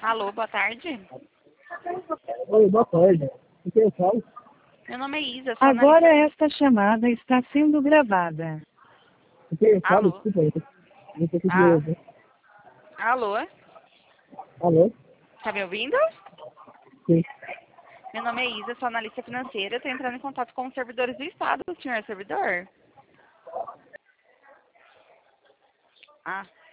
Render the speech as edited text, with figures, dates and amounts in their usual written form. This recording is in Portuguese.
Alô, boa tarde. Oi, boa tarde. O que eu falo? Meu nome é Isa. Sou Agora analista... esta chamada está sendo gravada. O que eu falo? Alô? Desculpa, eu não tô conseguindo Ah, ouvir. alô? Alô? Tá me ouvindo? Sim. Meu nome é Isa, sou analista financeira. Estou entrando em contato com os servidores do Estado. O senhor é servidor? Ah.